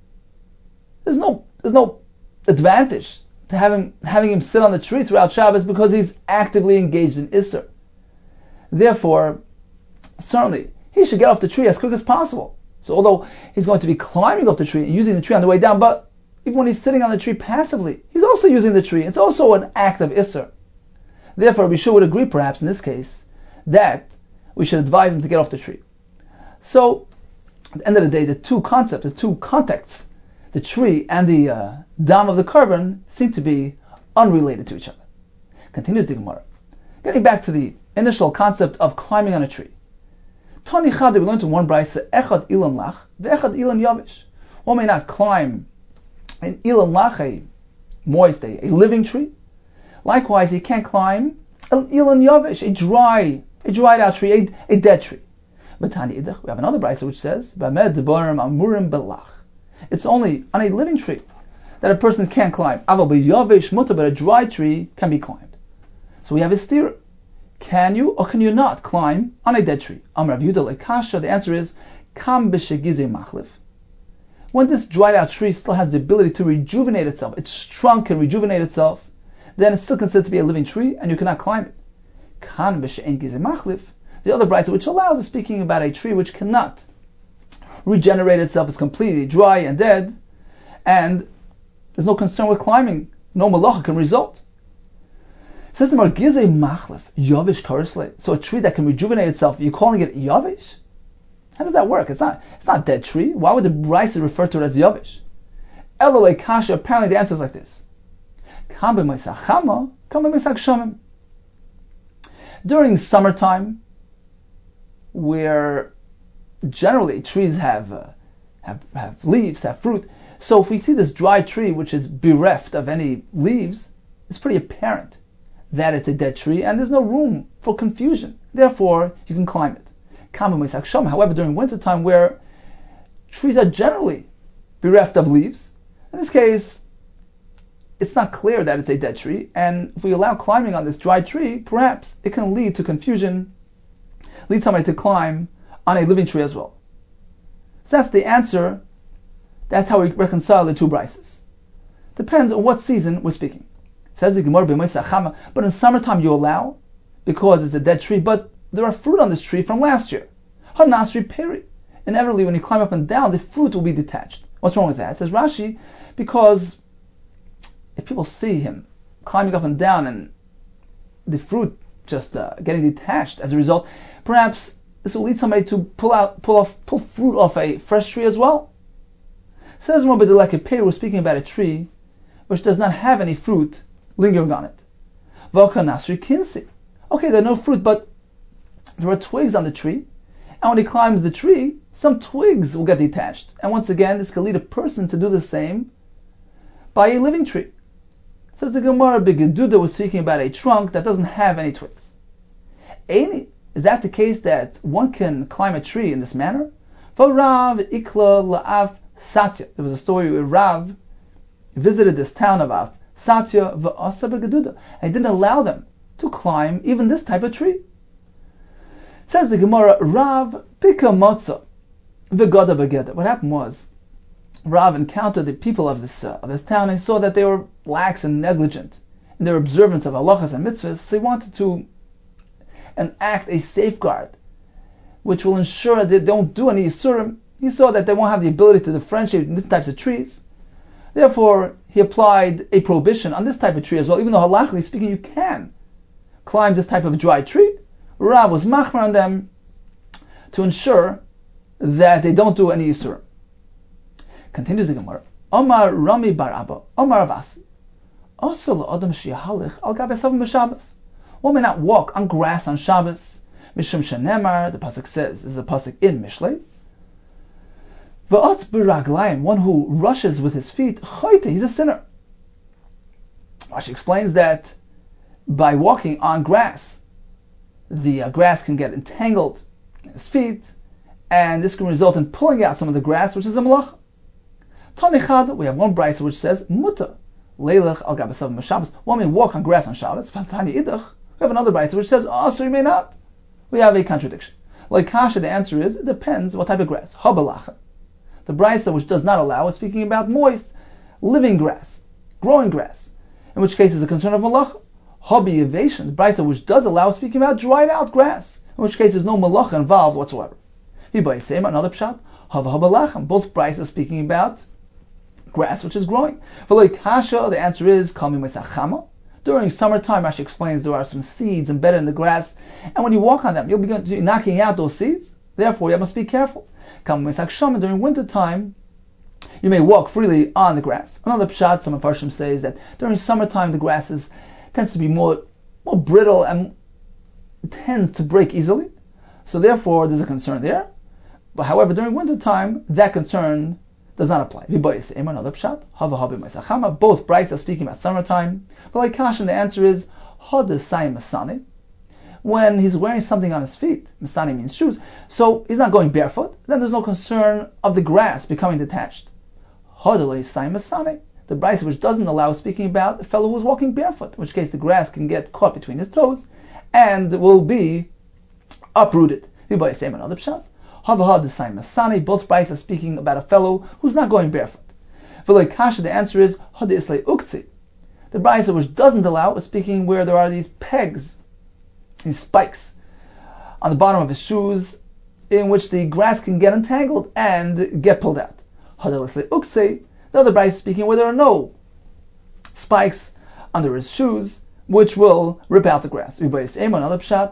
There's no, there's no advantage to having having him sit on the tree throughout Shabbos because he's actively engaged in Isser. Therefore, certainly, he should get off the tree as quick as possible. So although he's going to be climbing off the tree and using the tree on the way down, but even when he's sitting on the tree passively, he's also using the tree. It's also an act of Isser. Therefore, we should would agree, perhaps in this case, that we should advise him to get off the tree. So, at the end of the day, the two concepts, the two contexts, the tree and the uh, dam of the carbon, seem to be unrelated to each other. Continues the Gemara. Getting back to the initial concept of climbing on a tree. Tani Chad, we learned in one brayse, Echad Ilan Lach, Ve'echad Ilan Yavish. One may not climb an Ilan Lach, a moist, a, a living tree. Likewise, he can't climb an Ilan Yavish, a dry, a dried out tree, a, a dead tree. But Tani Idach, we have another brayse which says, Ba'med Debarim Amurim Belach. It's only on a living tree that a person can't climb. Aval B'Yavish Mutar, but a dry tree can be climbed. So we have a steer. Can you or can you not climb on a dead tree? Amar Rav Yehuda Lekasha, the answer is, Kam b'shegizei machlif. When this dried out tree still has the ability to rejuvenate itself, its trunk can rejuvenate itself, then it's still considered to be a living tree and you cannot climb it. Kan b'she'en gizei machlif, the other brayso which allows is speaking about a tree which cannot regenerate itself, is completely dry and dead, and there's no concern with climbing, no malacha can result. Says the Margizei Machlef, Yavish Karisle. So a tree that can rejuvenate itself, you're calling it Yavish? How does that work? It's not it's not a dead tree. Why would the Brisa refer to it as Yavish? Elolei Kasha, apparently the answer is like this. During summertime, where generally trees have, uh, have have leaves, have fruit, so if we see this dry tree which is bereft of any leaves, it's pretty apparent that it's a dead tree, and there's no room for confusion. Therefore, you can climb it. However, during wintertime, where trees are generally bereft of leaves, in this case, it's not clear that it's a dead tree, and if we allow climbing on this dry tree, perhaps it can lead to confusion, lead somebody to climb on a living tree as well. So that's the answer. That's how we reconcile the two brises. Depends on what season we're speaking. Says the Gemara, but in summertime you allow, because it's a dead tree, but there are fruit on this tree from last year. Hanasri peri. Inevitably, when you climb up and down, the fruit will be detached. What's wrong with that? It says Rashi, because if people see him climbing up and down and the fruit just uh, getting detached as a result, perhaps this will lead somebody to pull out, pull off, pull fruit off a fresh tree as well. Says Rabbi Deleke Peri, we're speaking about a tree which does not have any fruit lingering on it. V'oka nasri kinsi. Okay, there are no fruit, but there are twigs on the tree, and when he climbs the tree, some twigs will get detached. And once again, this can lead a person to do the same by a living tree. So the Gemara Begeduda was speaking about a trunk that doesn't have any twigs. Eini, is that the case that one can climb a tree in this manner? For Rav Ikla La'av Satya. There was a story where Rav visited this town of Av Satya v'asa begeduda. And he didn't allow them to climb even this type of tree. Says the Gemara, Rav Pika Motza V'Gada Begeda. What happened was, Rav encountered the people of this uh, of this town and saw that they were lax and negligent in their observance of halachas and mitzvahs, so he wanted to enact a safeguard which will ensure that they don't do any yisurim. He saw that they won't have the ability to differentiate different types of trees. Therefore, he applied a prohibition on this type of tree as well, even though halachically speaking you can climb this type of dry tree. Rav was machmer on them to ensure that they don't do any yisurim. Continues the Gemara. Omar Rami bar Abba, Omar Avasi. Also la'adam shiyahalich al gabe savim b'Shabbos. One may not walk on grass on Shabbos. Mishum shenemar, the pasuk says, this is a pasuk in Mishlei. V'atz b'raglayim, one who rushes with his feet, choite, he's a sinner. Rashi explains that by walking on grass, the uh, grass can get entangled in his feet, and this can result in pulling out some of the grass, which is a malacha. Tanichad, we have one brayso which says muta leilach al gabe savim b'Shabbos. One may walk on grass on Shabbos. Fatani idach. We have another brayso which says oh, so you may not. We have a contradiction. Like kasha, the answer is it depends what type of grass. Habalacha. The brayso which does not allow is speaking about moist, living grass, growing grass, in which case is a concern of malacha. Habi evasion, the brayso which does allow is speaking about dried out grass, in which case there's no malacha involved whatsoever. Hibayisema, another pshat. Hava habalacham. Both braysos are speaking about grass which is growing. For like kasha, the answer is kami mesachama. During summertime, Rashi explains there are some seeds embedded in the grass, and when you walk on them, you'll be knocking out those seeds. Therefore, you must be careful. Kami mesachama. During winter time, you may walk freely on the grass. Another pshat, some of Farshim says that during summertime the grass is, tends to be more more brittle and tends to break easily. So therefore, there's a concern there. But however, during winter time, that concern does not apply. Another pshat, both brights are speaking about summertime. But like Kashan, the answer is hadasai masani. When he's wearing something on his feet, masani means shoes, so he's not going barefoot, then there's no concern of the grass becoming detached. Hadasai masani, the bright which doesn't allow speaking about the fellow who's walking barefoot, in which case the grass can get caught between his toes and will be uprooted. Another pshat. Both brights are speaking about a fellow who's not going barefoot. For like kasha, the answer is hadislei uksi. The brayso which doesn't allow is speaking where there are these pegs, these spikes on the bottom of his shoes, in which the grass can get entangled and get pulled out. Hadislei uksi. The other brayso is speaking where there are no spikes under his shoes, which will rip out the grass. Another pshat.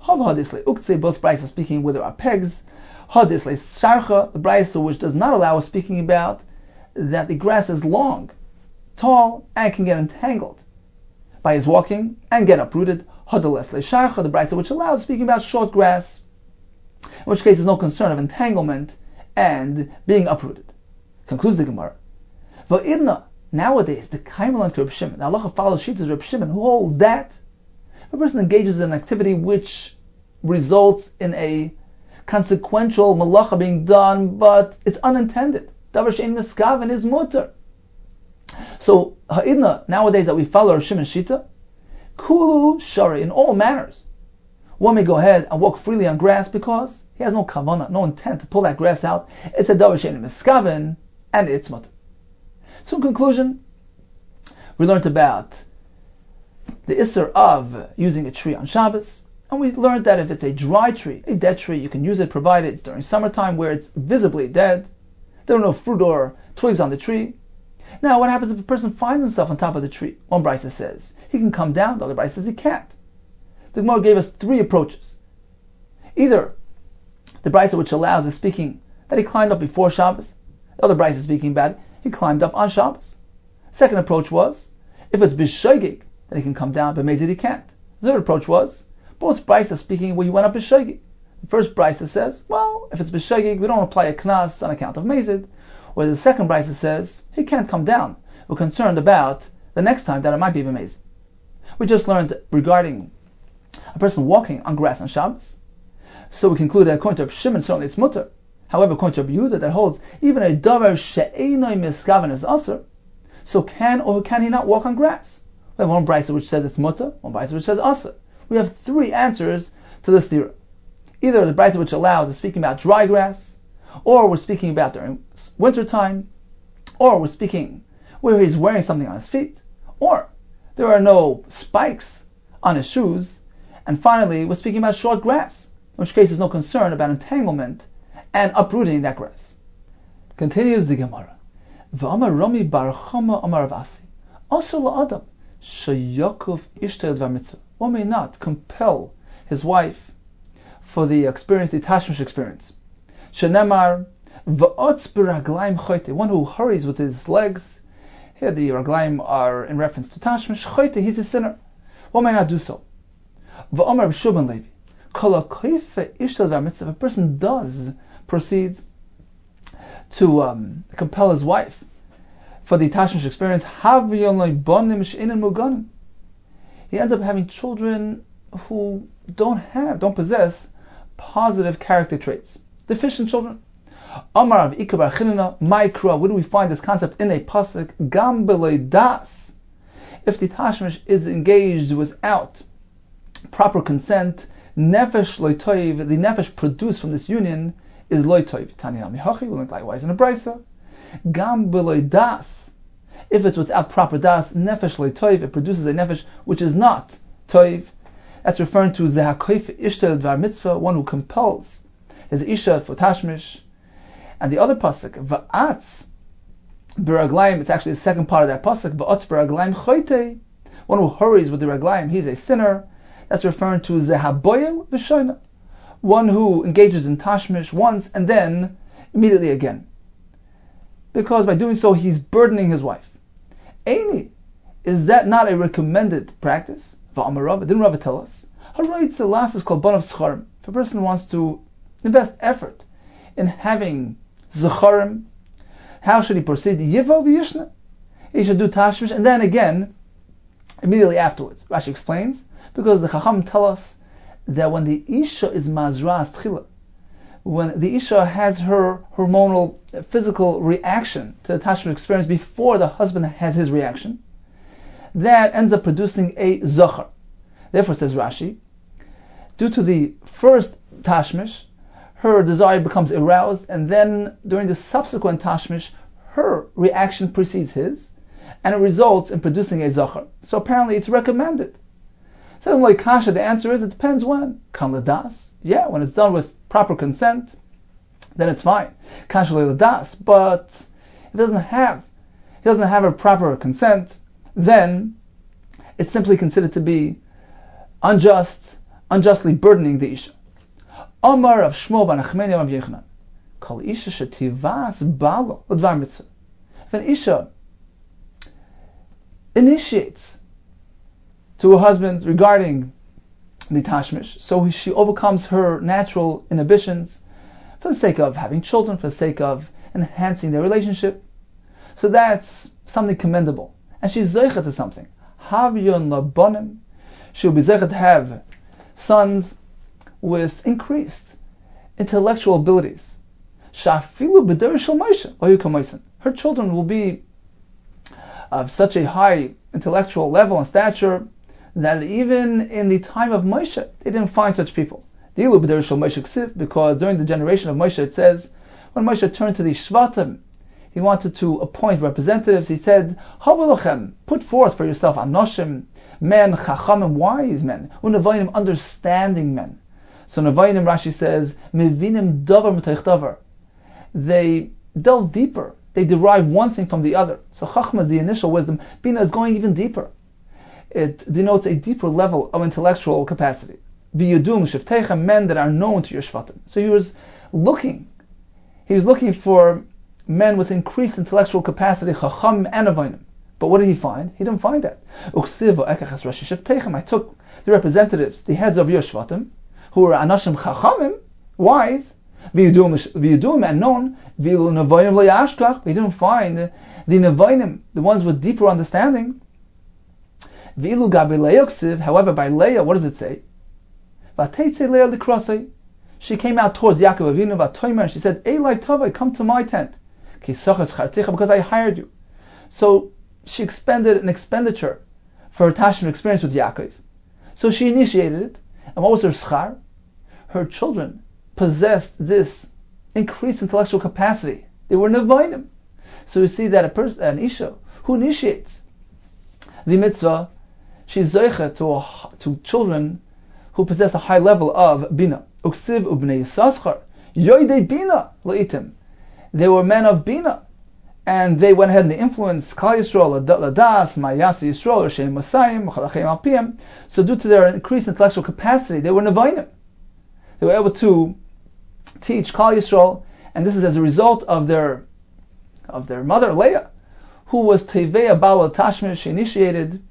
Both brayso are speaking where there are pegs. Hadis sharcha, the brayso which does not allow us speaking about that the grass is long, tall, and can get entangled by his walking and get uprooted. Hadis sharcha, the brayso which allows speaking about short grass, in which case there's no concern of entanglement and being uprooted. Concludes the Gemara. Va'idna, nowadays the kaimelan Reb Shimon, the halacha follows Shitas Reb Shimon, who holds that a person engages in an activity which results in a consequential malacha being done, but it's unintended. Davar she'ein miskaven is mutter. So ha'idna, nowadays that we follow Rav Shimon Shita, kulu shari, in all manners, one may go ahead and walk freely on grass because he has no kavana, no intent to pull that grass out. It's a davar she'ein miskaven, and it's mutter. So in conclusion, we learned about the isser of using a tree on Shabbos. And we learned that if it's a dry tree, a dead tree, you can use it provided it's during summertime where it's visibly dead. There are no fruit or twigs on the tree. Now, what happens if a person finds himself on top of the tree? One brayso says he can come down, the other brayso says he can't. The Gemara gave us three approaches. Either the brayso which allows is speaking that he climbed up before Shabbos. The other brayso is speaking about he climbed up on Shabbos. Second approach was if it's b'shogeg, that he can come down, but maybe he can't. The third approach was both braysos are speaking where you went up b'shogeg. The first brayso says, well, if it's b'shogeg, we don't apply a knas on account of mazid. Whereas the second brayso says he can't come down. We're concerned about the next time that it might be b'mazid. We just learned regarding a person walking on grass on Shabbos. So we conclude that according to Reb Shimon, certainly it's mutter. However, according to Reb Yehuda, that holds even a davar she'einoi miskaven is aser. So can or can he not walk on grass? We have one brisa which says it's mutter, one brisa which says asa. We have three answers to this theory. Either the brisa which allows is speaking about dry grass, or we're speaking about during winter time, or we're speaking where he's wearing something on his feet, or there are no spikes on his shoes, and finally we're speaking about short grass, in which case there's no concern about entanglement and uprooting that grass. Continues the Gemara. V'amar Rami bar Chama amar Rav Asi. Also la'adam sheyakov ishtel dvar mitzvah. One may not compel his wife for the experience, the tashmish experience. Shenemar v'otz b'raglaim choyte. One who hurries with his legs. Here the raglaim are in reference to tashmish. Choyte, he's a sinner. One may not do so. V'amar Reb Shua ben Levi. Kol ha'koife ishtel dvar mitzvah. If a person does proceed to um, compel his wife for the tashmish experience, he ends up having children who don't have, don't possess positive character traits. Deficient children. Amar of Ikabar Chinina, Maikra, where do we find this concept in a pasuk? Gam beloy das. If the tashmish is engaged without proper consent, nefesh loy toiv, the nefesh produced from this union is loy toiv. Tani nami hachi, we learned likewise in a brisa. Gam beloy das. If it's without proper das, nefesh loy toiv, it produces a nefesh which is not toiv. That's referring to zehakoif ishtel dvar mitzvah, one who compels his isha for tashmish. And the other pasuk, va'atz beraglaim, it's actually the second part of that pasuk, va'atz beraglaim choyte, one who hurries with the raglaim, he's a sinner. That's referring to zehaboyel v'shoina, one who engages in tashmish once and then immediately again. Because by doing so, he's burdening his wife. Eini, is that not a recommended practice? Va'amar Rava, didn't Rava tell us? If a person wants to invest effort in having zecharim, how should he proceed? Yivo v'yishna. He should do tashmish and then again, immediately afterwards. Rashi explains, because the Chacham tell us that when the Isha is mazras tchila, when the Isha has her hormonal, physical reaction to the tashmish experience before the husband has his reaction, that ends up producing a zachar. Therefore, says Rashi, due to the first tashmish, her desire becomes aroused, and then during the subsequent tashmish, her reaction precedes his, and it results in producing a zachar. So apparently it's recommended. So like kasha, the answer is it depends when. Kan ladas, yeah, when it's done with proper consent, then it's fine. Kasha ladas, but it doesn't have, he doesn't have a proper consent, then it's simply considered to be unjust, unjustly burdening the isha. Omar of Shmuel ben Achmeni of Yechanan, Kol isha shetivas balo l'dvar mitzvah. If an isha initiates to her husband regarding the tashmish, so she overcomes her natural inhibitions for the sake of having children, for the sake of enhancing their relationship, so that's something commendable. And she's zeichet to something. Havyon labonim, she'll be zeichet to have sons with increased intellectual abilities. Shafilu b'der shel Moshe, oyu her children will be of such a high intellectual level and stature that even in the time of Moshe, they didn't find such people. Dilu b'der shel Moshe ksiv, because during the generation of Moshe, it says, when Moshe turned to the Shvatim, he wanted to appoint representatives. He said, Havelochem, put forth for yourself anoshim, men, chachamim, wise men, unavayim, understanding men. So Navayim, Rashi says, mevinim davar m'tayich davar. They delve deeper. They derive one thing from the other. So chachma is the initial wisdom. Bina is going even deeper. It denotes a deeper level of intellectual capacity. V'yudum shiftechem, men that are known to your shvatim. So he was looking, he was looking for men with increased intellectual capacity, chacham and avayim. But what did he find? He didn't find that. I took the representatives, the heads of your shvatim, who were anashim chachamim, wise, v'yudum and known, v'yilu nevayim le'yashkach. He didn't find the nevayim, the ones with deeper understanding. V'ilu gabi le'yoksiv. However, by Leah, what does it say? V'ateitze Leah likrasei. She came out towards Yaakov Avinu, v'atoymer, and she said, Elai tovai, come to my tent, because I hired you. So she expended an expenditure for her Tashmish experience with Yaakov. So she initiated it. And what was her schar? Her children possessed this increased intellectual capacity. They were nevoinim. So you see that a person, an isha, who initiates the mitzvah, she's zoicha to, a, to children who possess a high level of bina. Uksiv ubnei yisaschar, yoidei bina la'itim. They were men of bina, and they went ahead and they influenced Klal Yisrael, Ladas, Mayasi Yisrael, Shem Masayim, Machalachem Alpiyim. So due to their increased intellectual capacity, they were nevoinim. They were able to teach Klal Yisrael, and this is as a result of their of their mother Leah, who was Teveya Bala Tashmish. She initiated,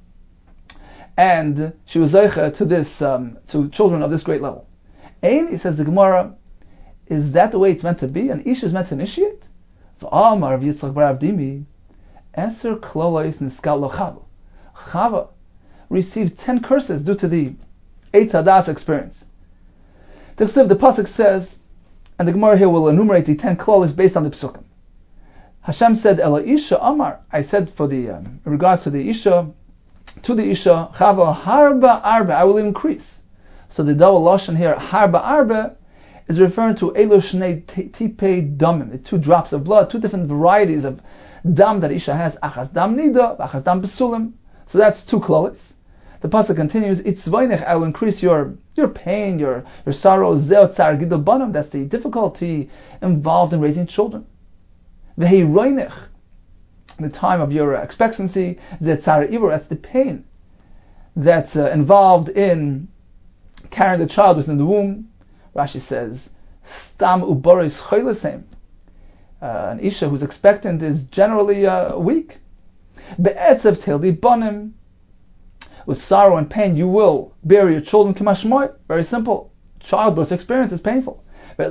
and she was zeicha to this um, to children of this great level. Ein, it says the Gemara, is that the way it's meant to be? An isha is meant to initiate. V'amar v'yitzchak bar Avdimi, Eser klolos niskal lo Chava. Chava received ten curses due to the Eitz Hadas experience. The the pasuk says, and the Gemara here will enumerate the ten klolos based on the psukim. Hashem said, Ela Isha Amar, I said for the, um, in regards to the Isha, to the Isha, Chava Harba Arba, I will increase. So the double lashon here, Harba Arba, is referring to Elo Shnei Tipei Damim, the two drops of blood, two different varieties of dam that Isha has, Achas Dam Nida, Achas Dam Besulim. So that's two klolis. The pasuk continues, Itzvaynech, I will increase your your pain, your your sorrow, Zeo Tzar Gidel Banam, that's the difficulty involved in raising children. V'heiroinech, the time of your expectancy, Zetzar Ibor, that's the pain that's uh, involved in carrying the child within the womb. Rashi says, Stam Uboris Choylesem, an Isha who's expectant is generally uh, weak. Be'etzev Tildi Banim, with sorrow and pain you will bear your children. Kimashmoy, very simple. Childbirth experience is painful.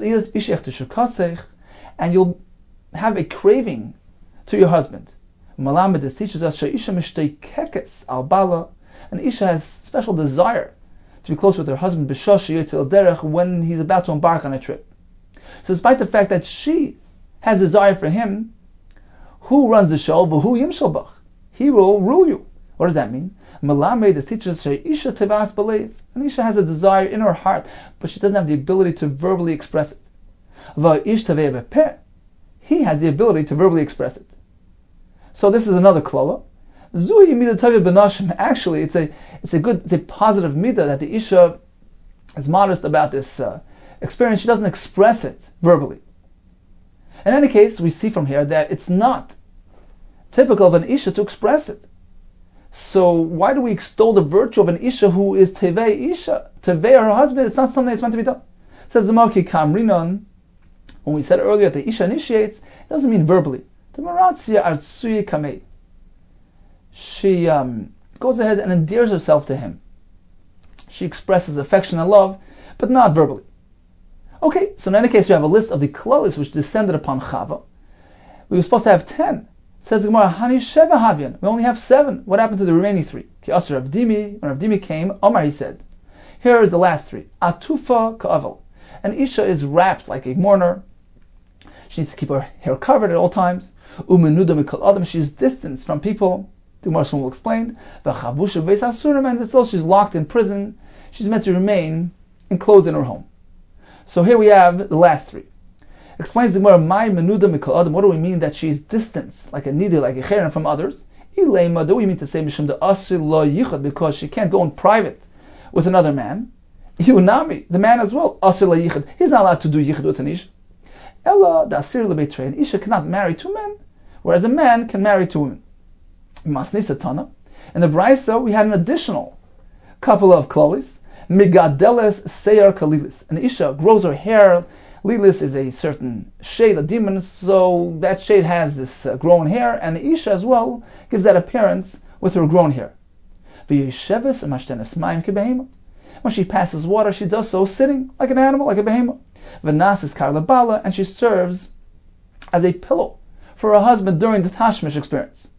And you'll have a craving to your husband. Malamed, this teaches us she'isha mishteikekes al bala, an Isha has special desire to be close with her husband b'shosh yitzil derech when he's about to embark on a trip. So despite the fact that she has desire for him, who runs the show? V'hu yimshalbach, he will rule you. What does that mean? Malamed, this teaches us she'isha tevas b'leiv, an Isha has a desire in her heart, but she doesn't have the ability to verbally express it. V'ish tevei b'peh, he has the ability to verbally express it. So this is another klola. Zui midah tavia benashim. Actually, it's a it's a good, it's a positive midah that the Isha is modest about this uh, experience. She doesn't express it verbally. In any case, we see from here that it's not typical of an Isha to express it. So why do we extol the virtue of an Isha who is tevei Isha, tevei her husband? It's not something that's meant to be done. It says the Malki Kamrinon. When we said earlier that the Isha initiates, it doesn't mean verbally. The Maratzia Artsui Kamei. She um, goes ahead and endears herself to him. She expresses affection and love, but not verbally. Okay, so in any case, we have a list of the klolis which descended upon Chava. We were supposed to have ten. It says the Gemara, Hani Sheva Havian. We only have seven. What happened to the remaining three? Ki Asher Avdimi. When Avdimi came, Omar, he said, here is the last three. Atufa Ka'avel. An Isha is wrapped like a mourner. She needs to keep her hair covered at all times. Umenuda mikol adam. She's distanced from people. The Gemara will explain. V'chabusha beis asurim, and that's all. She's locked in prison. She's meant to remain enclosed in her home. So here we have the last three. Explains the Gemara, my menuda mikol adam. What do we mean that she's distanced, like a nida, like a cherem from others? Ilema. Do we mean to say mishum the asir lo yichad, because she can't go in private with another man? Yunami, the man as well. Asir lo yichad. He's not allowed to do yichad with an isha. Ella the asir lebeitrei. An isha cannot marry two men, whereas a man can marry two women. Masnisa Tana. In the Braisa, we had an additional couple of klolis. Migadeles seyar kalilis. An isha grows her hair. Lilis is a certain shade, a demon, so that shade has this uh, grown hair, and the isha as well gives that appearance with her grown hair. When she passes water, she does so sitting like an animal, like a behemoth. V'nas is karlabala, and she serves as a pillow for her husband during the Tashmish experience.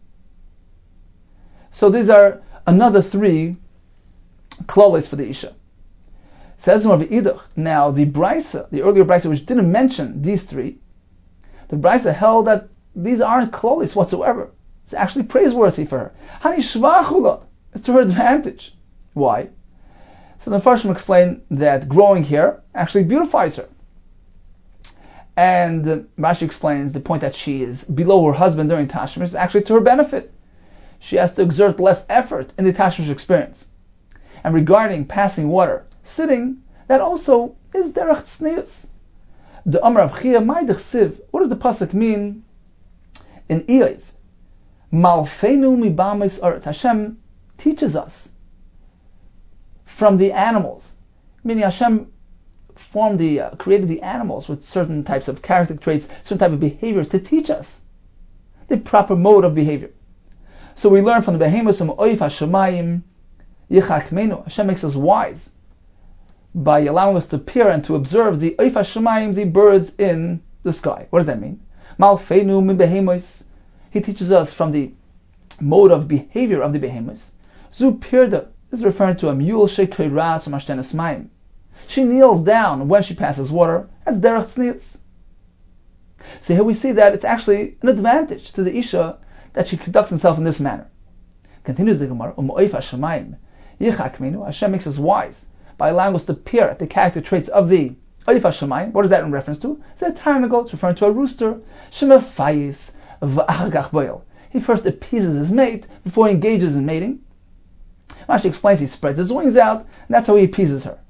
So these are another three klolis for the isha. Says now the Braisa, the earlier Braisa, which didn't mention these three, the Braisa held that these aren't klolis whatsoever. It's actually praiseworthy for her. Hani shvachula. It's to her advantage. Why? So the Farshim explain that growing hair actually beautifies her. And uh, Rashi explains the point that she is below her husband during Tashmish is actually to her benefit. She has to exert less effort in the Tashmish experience. And regarding passing water, sitting, that also is derech tznius. The Amar of Chia Maidich Siv. What does the pasuk mean in Eiv? Malfeinu mibamis aretz. Hashem teaches us from the animals, meaning Hashem formed the uh, created the animals with certain types of character traits, certain type of behaviors to teach us the proper mode of behavior. So we learn from the behemoths of Oif Hashemayim Yichakmenu. Hashem makes us wise by allowing us to peer and to observe the Oif Hashemayim, the birds in the sky. What does that mean? Malfeinu min behemoths. He teaches us from the mode of behavior of the behemoths. Zu pirda. This is referring to a mule shekeiras mashtenes mayim. She kneels down when she passes water. That's derech tznius. So here we see that it's actually an advantage to the Isha that she conducts herself in this manner. Continues the Gemara, Um oif hashemayim yichakmenu. Hashem makes us wise by allowing us to peer at the character traits of the oif hashemayim. What is that in reference to? It's a tarnagol. It's referring to a rooster. Shemefayis v'achagach boil. He first appeases his mate before he engages in mating. Rashi explains he spreads his wings out, and that's how he appeases her.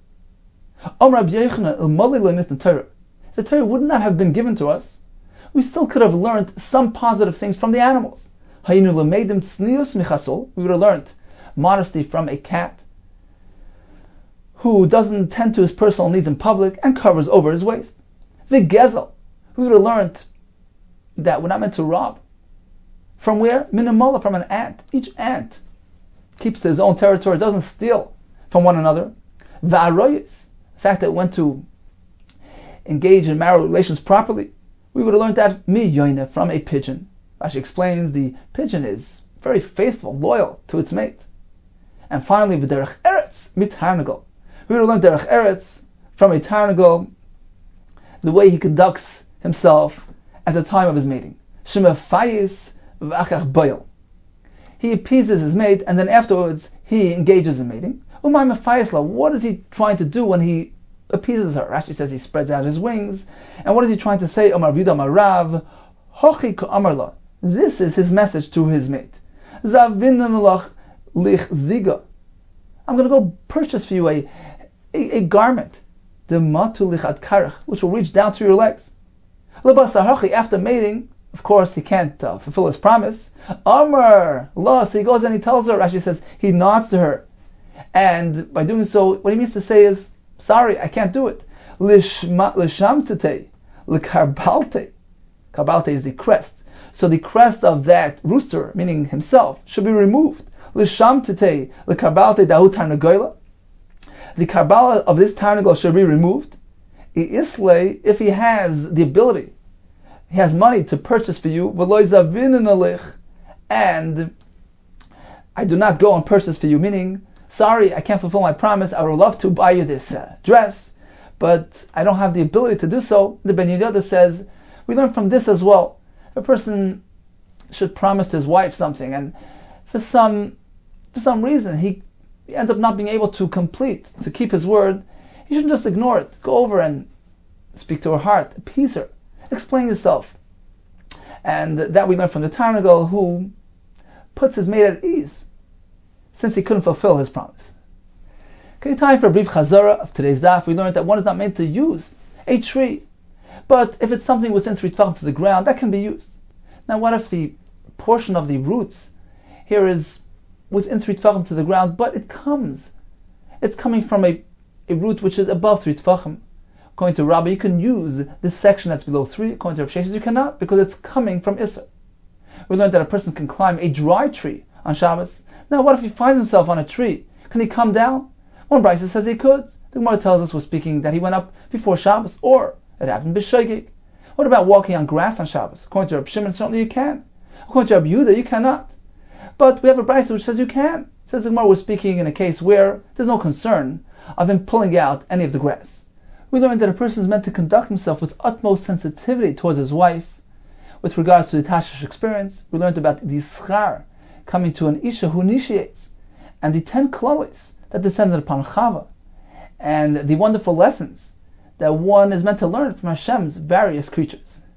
If the Torah would not have been given to us, we still could have learned some positive things from the animals. We would have learned modesty from a cat who doesn't tend to his personal needs in public and covers over his waist. V'gezel, we would have learned that we're not meant to rob. From where? Minamala, from an ant. Each ant keeps to his own territory, doesn't steal from one another. V'aroyis, the fact that it went to engage in marital relations properly, we would have learned that mi yoina, from a pigeon. Rashi explains the pigeon is very faithful, loyal to its mate. And finally, v'derech eretz mitarnagol. We would have learned derech eretz from a tarnagol, the way he conducts himself at the time of his mating. Shemefayis v'achach boil. He appeases his mate, and then afterwards he engages in mating. Umay mefayisla. What is he trying to do when he appeases her? Rashi says he spreads out his wings. And what is he trying to say? Omar Vida Marav Hochi Amarla. This is his message to his mate. Zavinanulach lich ziga. I'm going to go purchase for you a, a, a garment, the matu lichat karach, which will reach down to your legs. Labasar after mating, of course, he can't uh, fulfill his promise. Amar, Allah, so he goes and he tells her, Rashi says, he nods to her. And by doing so, what he means to say is, sorry, I can't do it. Lishamtete, likarbalte. Karbalte is the crest. So the crest of that rooster, meaning himself, should be removed. Lishamtete, likarbalte dahu tarnagoyla. The karbala of this tarnagol should be removed. Isle, if he has the ability, he has money to purchase for you, and I do not go and purchase for you, meaning, sorry, I can't fulfill my promise, I would love to buy you this uh, dress, but I don't have the ability to do so. The Ben Yehuda says, we learn from this as well. A person should promise his wife something, and for some for some reason he ends up not being able to complete, to keep his word. You shouldn't just ignore it. Go over and speak to her heart, appease her, explain yourself. And that we learn from the Tarnagol, who puts his mate at ease, since he couldn't fulfill his promise. Okay, time for a brief chazara of today's daf. We learned that one is not meant to use a tree, but if it's something within three tefachim to the ground, that can be used. Now, what if the portion of the roots here is within three tefachim to the ground, but it comes, it's coming from a a root which is above three tefachim? According to Rabbi, you can use this section that's below three. According to Rav Sheshes, you cannot, because it's coming from Issa. We learned that a person can climb a dry tree on Shabbos. Now, what if he finds himself on a tree? Can he come down? One Brisa says he could. The Gemara tells us we're speaking that he went up before Shabbos, or it happened b'shogeg. What about walking on grass on Shabbos? According to Rav Shimon, certainly you can. According to Rav Yehuda, you cannot. But we have a Brisa which says you can. It says the Gemara, we're speaking in a case where there's no concern of him pulling out any of the grass. We learned that a person is meant to conduct himself with utmost sensitivity towards his wife. With regards to the Tashish experience, we learned about the schar coming to an Isha who initiates, and the ten klalis that descended upon Chava, and the wonderful lessons that one is meant to learn from Hashem's various creatures.